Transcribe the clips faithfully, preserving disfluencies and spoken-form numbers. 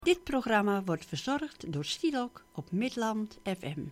Dit programma wordt verzorgd door Stilok op Midland F M.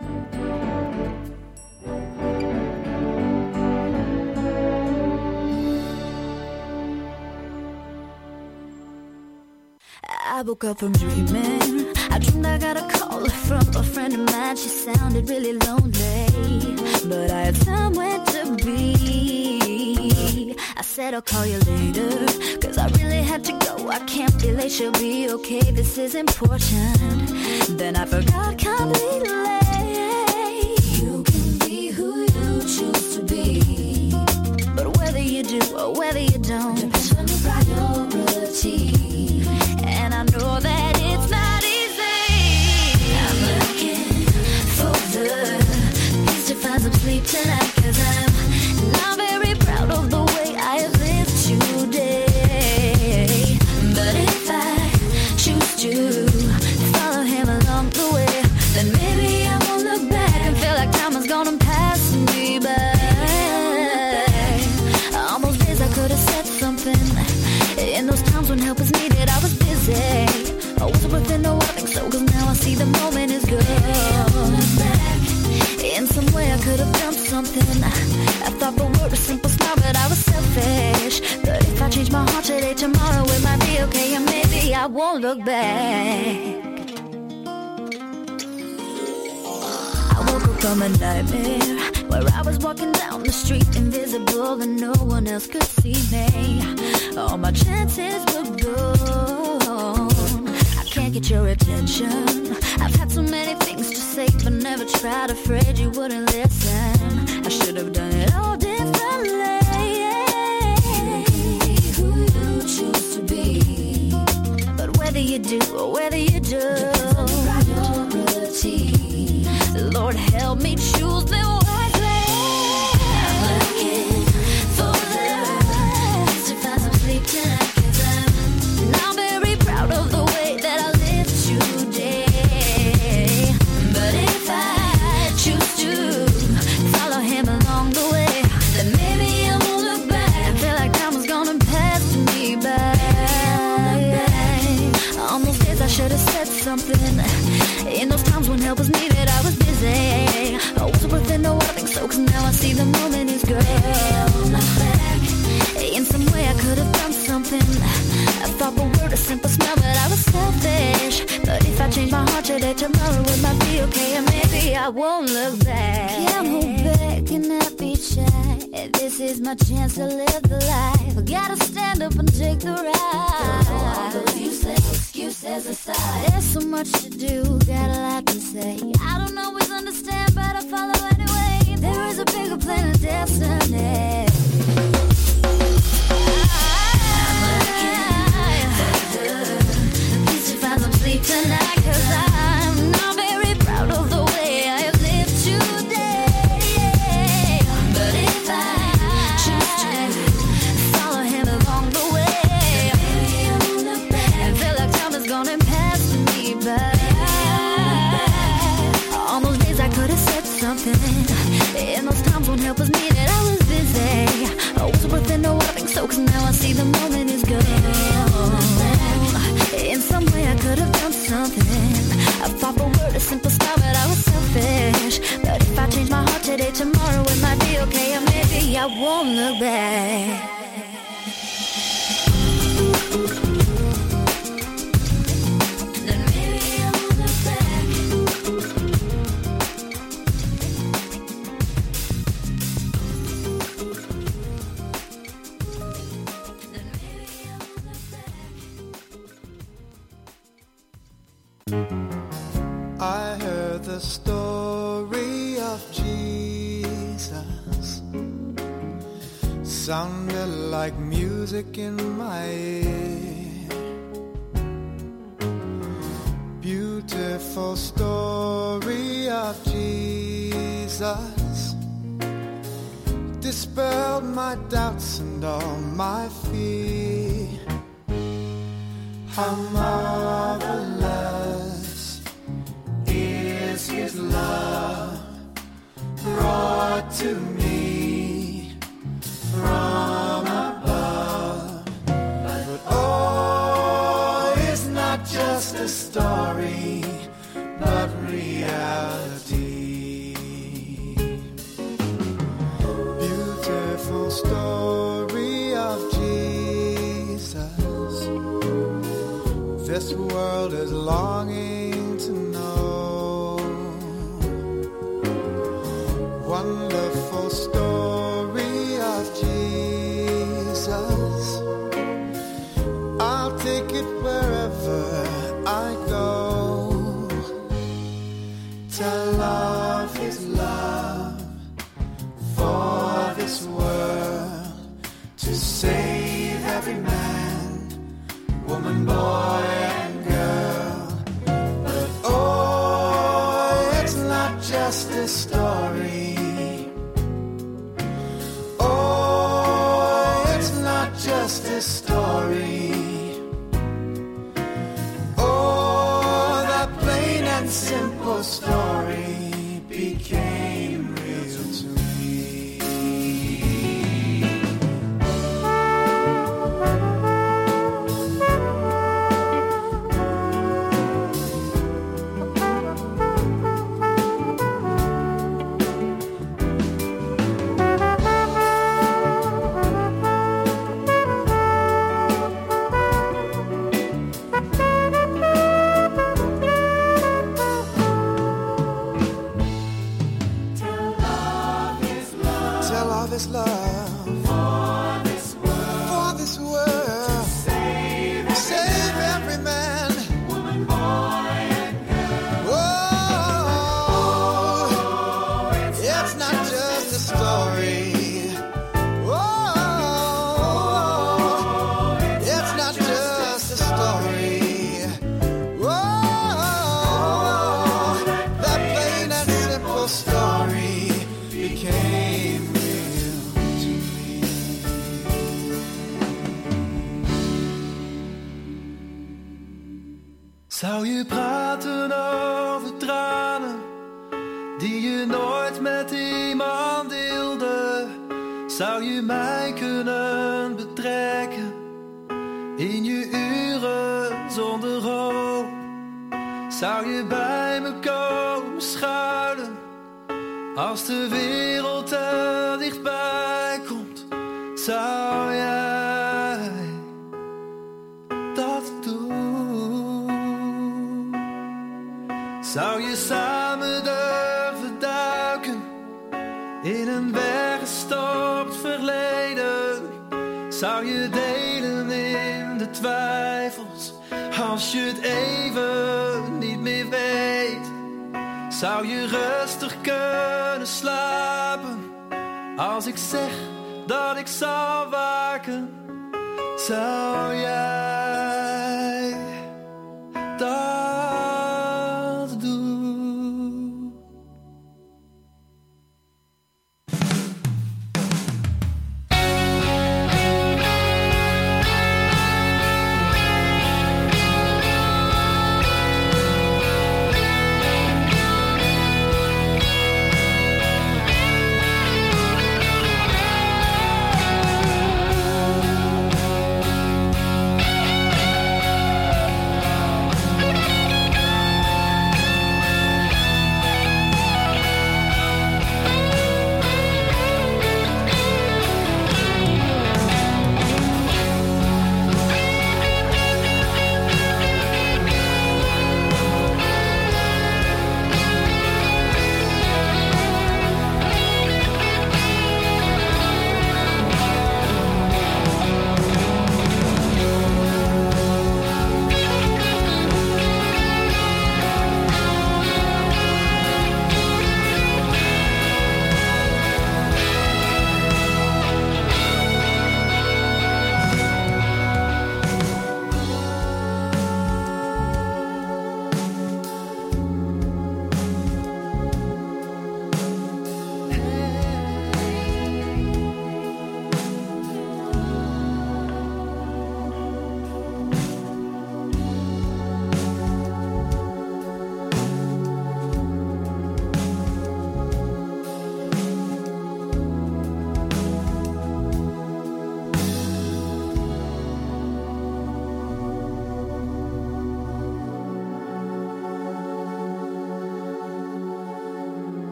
I woke up from dreaming. I dreamed I got a call from a friend of mine. She sounded really lonely, but I had somewhere to be. I said I'll call you later, cause I really had to go. I can't be late, she'll be okay, this is important. Then I forgot completely. You can be who you choose to be, but whether you do or whether you don't depends on your priority. And I know that it's not easy. I'm looking for the peace to find some sleep tonight, cause I'm not very proud of the way I have lived today. But if I choose to follow him along the way, then maybe I won't look back and feel like time is gonna pass me by. Almost days I could have said something. In those times when help was needed, I was busy. I wasn't within no I think so, cause now I see the moment is good. In some way I could have done something. I thought the word was simple smile, but I was selfish. But if I change my heart today, tomorrow it might be okay, and maybe I won't look back. I woke up from a nightmare where I was walking down the street invisible and no one else could see me. All my chances were gone. I can't get your attention. I've had so many things to say but never tried, afraid you wouldn't listen. I should have done it all differently. You can be who you choose to be, but whether you do or whether you don't, priority. Lord help me choose them wisely. I'm looking for the peace to find some sleep tonight, cause I'm not very proud of the way that I live today. But if I choose to follow him along the way, then maybe I won't look back and feel like time was gonna pass me by. On those days I should have said something. In those times when help was needed, I was busy. I wasn't worth it, no, I think so, cause now I see the moment is good. In some way I could have done something. I thought the word a simple smile, but I was selfish. But if I change my heart today, tomorrow it might be okay, and maybe I won't look back. Can't hold back and not be shy. This is my chance to live the life. I gotta stand up and take the ride. All those useless excuses aside, there's so much to do, got a lot to say. I don't always understand, but I follow anyway. There is a bigger plan of destiny. Tonight, cause I'm not very proud of the way I have lived today. But if I choose to follow him along the way, maybe I won't look back and feel like time is gonna pass me by. On those days I could have said something. In those times when help was needed, I was busy. I wasn't worth it, no, I think so, cause now I see the moment is good. In some way I could have done something. I thought the word a simple smile, but I was selfish. But if I change my heart today, tomorrow it might be okay, or maybe I won't look back. I heard the story of Jesus, sounded like music in my ear. Beautiful story of Jesus, dispelled my doubts and all my fear. How marvelous is his love, brought to me from above. But oh, it's not just just a story, but reality. Beautiful story of Jesus. This world is longing to know. Wonderful story of Jesus. I'll take it wherever I go. Tell love His love for this world, to save every man, woman, boy, and girl. But oh, it's not just a story. Oh, it's not just a story. Oh, that plain and simple story became real to me. His love for this world, for this world, to save, save every man, woman, boy, and girl. Oh, oh it's, it's not, not just a story. Oh, oh it's, it's not just a story. Oh, that plain and simple story became Zou je praten over tranen die je nooit met iemand deelde? Zou je mij kunnen betrekken in je uren zonder hoop? Zou je bij me komen schuilen als de wereld er dichtbij komt? Zou jij dat doen? Zou je samen durven duiken in een weggestopt verleden? Zou je delen in de twijfels als je het even niet meer weet? Zou je rustig kunnen slapen als ik zeg dat ik zal waken? Zou jij dat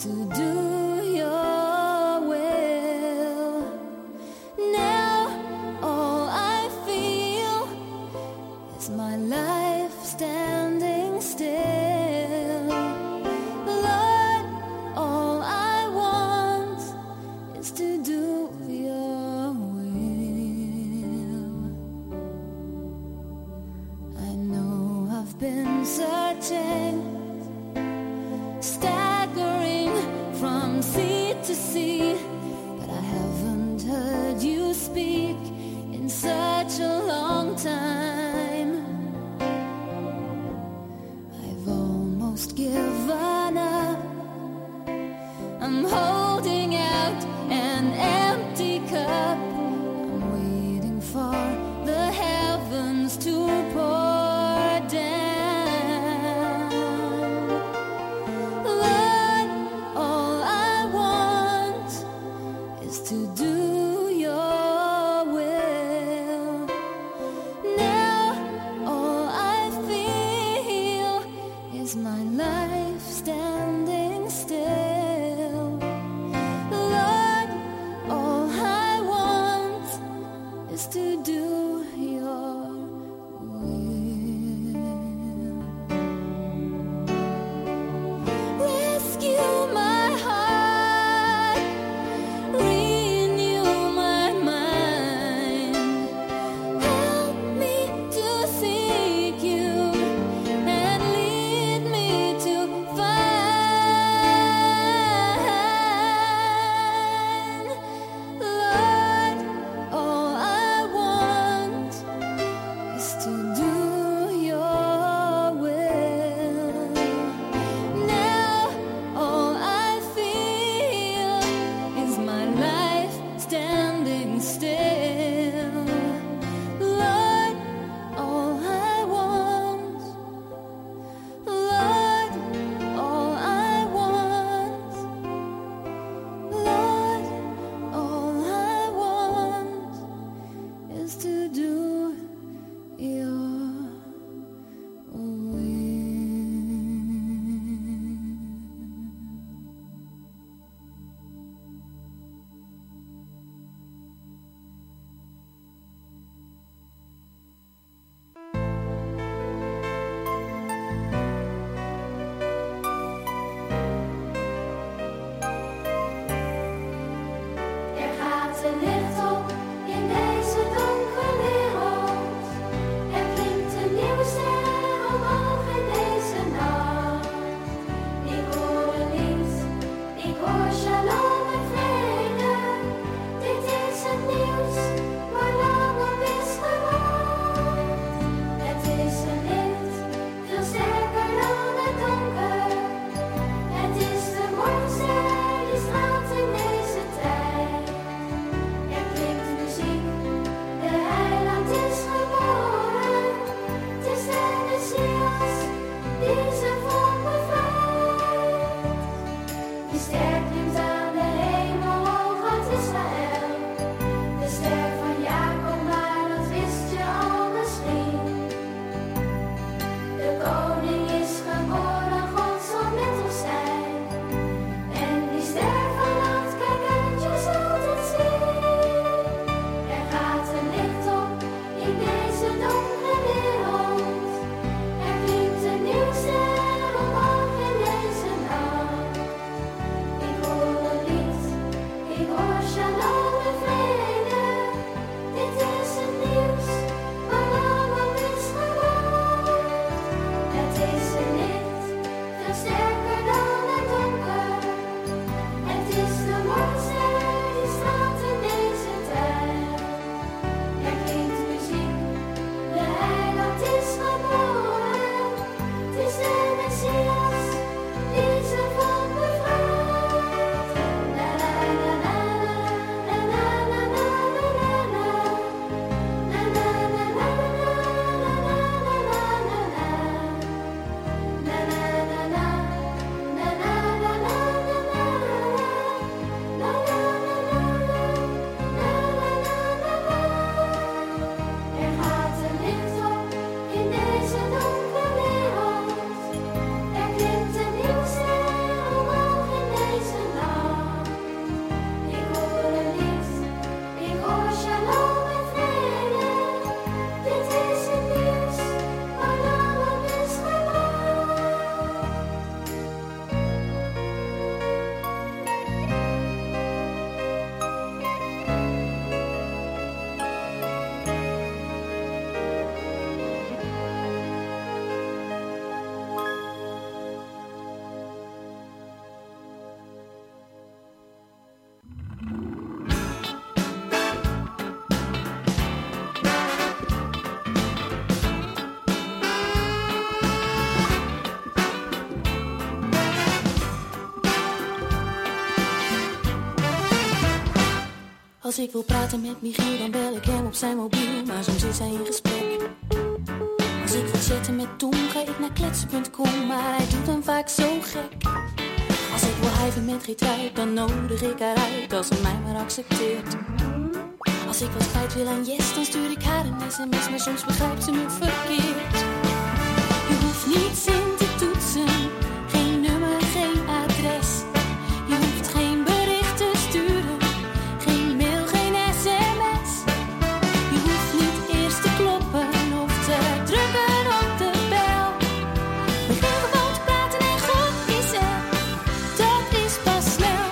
to do your will. Now all I feel is my life standing still. Lord, all I want is to do your will. I know I've been searching, staggering from sea to sea, but I haven't heard you speak in such a long time. I've almost given up. I'm holding out an empty cup. I'm waiting for the heavens to pour down. Lord, all I want is to do your Als ik wil praten met Michiel, dan bel ik hem op zijn mobiel, maar soms is hij in gesprek. Als ik wil chatten met Tom, ga ik naar kletsen punt com, maar hij doet dan vaak zo gek. Als ik wil hijven met Geertrui, dan nodig ik haar uit, als ze mij maar accepteert. Als ik wat kwijt wil aan Jess, dan stuur ik haar een sms, maar soms begrijpt ze me verkeerd. Je hoeft niets in te toetsen, geen nummer, geen adres. Je hoeft geen bericht te sturen, geen mail, geen sms. Je hoeft niet eerst te kloppen of te drukken op de bel. Begin gewoon te praten en God is er, dat is pas snel.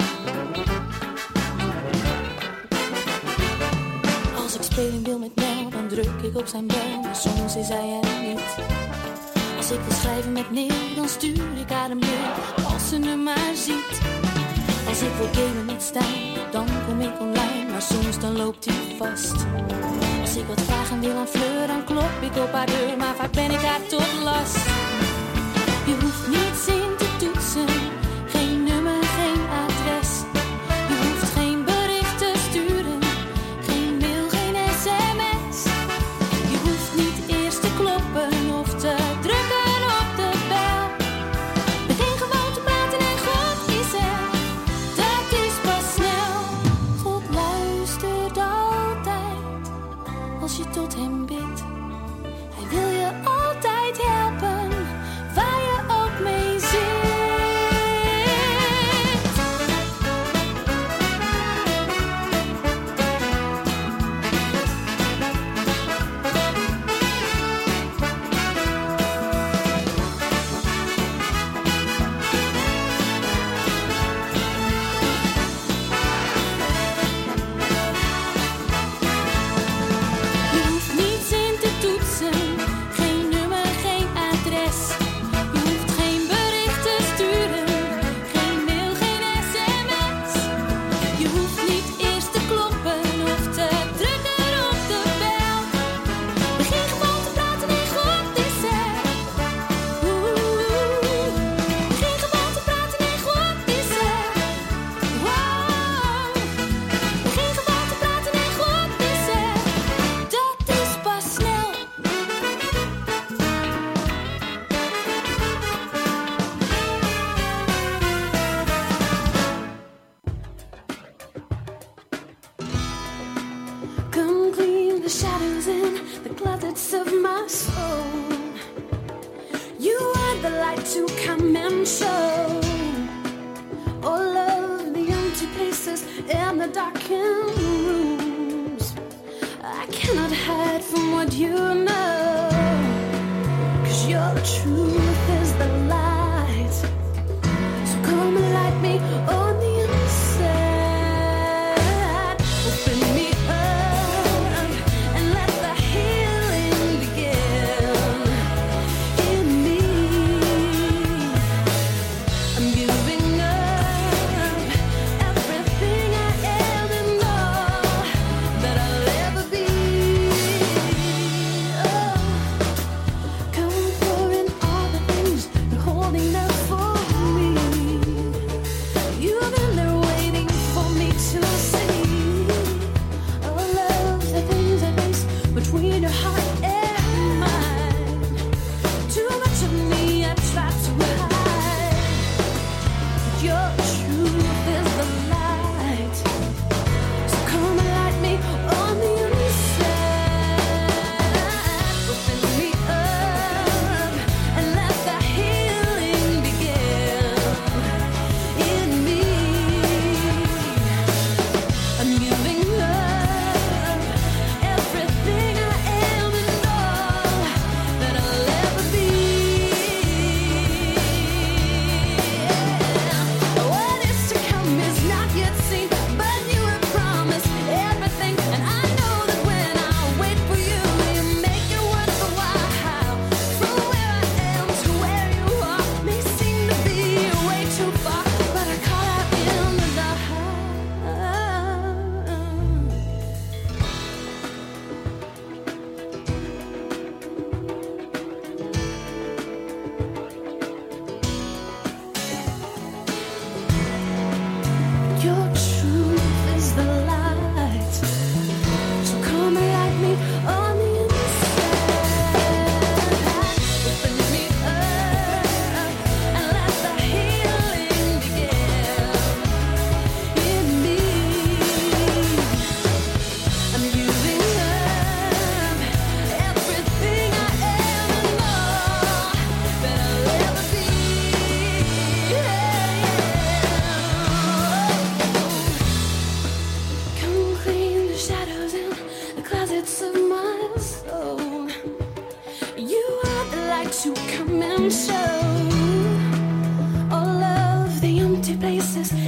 Als ik spelen wil met Mel, dan druk ik op zijn bel, maar soms is hij er niet. Als ik wil schrijven met Neil, dan stuur ik haar een mail, als ze me maar ziet. Als ik wil gamen met Stijn, dan kom ik online, maar soms dan loopt hij vast. Als ik wat vragen wil aan Fleur, dan klop ik op haar deur, maar vaak ben ik haar tot last. Je hoeft niets in te toetsen, geen nummer, geen adres. Je hoeft geen bericht te sturen, geen mail, geen sms. Je hoeft niet eerst te kloppen of te drukken op de bel. Begin gewoon te praten en God is er, dat is pas snel. God luistert altijd als je tot hem bidt. Hij wil je altijd helpen, waar je ook mee zit. Je hoeft niets in te toetsen, geen nummer, geen adres. Je hoeft geen bericht te sturen, geen mail, geen sms. Je hoeft niet eerst te kloppen of te drukken op de bel. Begin gewoon te praten en God is er. Oeh. Begin gewoon te praten en God is er. Wow. Begin gewoon te praten en God is er. Dat is pas snel. Come clean the shadows and the closets of my soul. You are the light to come and show all of the empty places and the darkened rooms. I cannot hide from what you know, 'cause your truth is the light. So come and light me on the inside. Open me up and let the healing begin in me. I'm giving up everything I am and all that I'll ever be. Oh, come pour in all the things you're holding there for me. You've been there waiting for me to see. All of the things I face between your heart and mine. Too much of me I try to hide, but your truth is the light. So come and light me on the inside. Open me up and let the healing begin in me. I'm giving up everything I am and all that I'll ever be. What is to come? places.